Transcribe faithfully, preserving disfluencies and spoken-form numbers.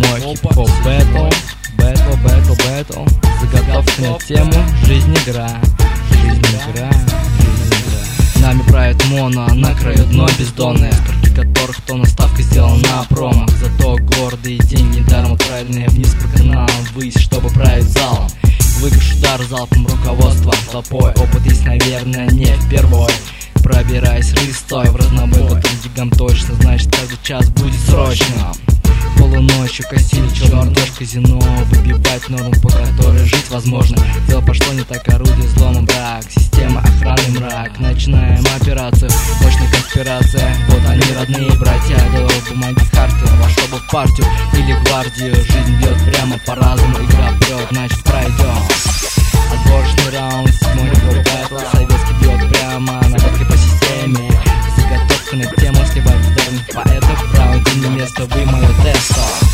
седьмой хип-хоп бэтл, бэтл, бэтл, бэтл. Заготовка на тему «Жизнь игра», жизнь игра, жизнь игра. Нами правит моно, на краю дно бездонное, строки которых то наставка сделана на промах. Зато гордые деньги даром отправленные вниз по каналам, ввысь, чтобы править залом. Выигрыш удар залпом руководства, толпой. Опыт есть, наверное, не впервой. Пробираясь рыстой в разнобой, который дигам точно, значит, каждый час будет срочно. Полуночью косили черную ночь казино, выбивать норму, по которой жить возможно. Дело пошло не так, орудие взлома брак, система охраны мрак. Начинаем операцию, мощная конспирация. Вот они, родные братья, до бумаги карты, во что бы в партию или гвардию. Жизнь бьет прямо по разуму, игра прет, значит пройдем. Отборочный раунд, седьмой хип-хоп бэтл. Советский бьет прямо, наводкой по системе. Заготовка на тему сливать ударных поэтов. В раунде не место, вы мое тесто.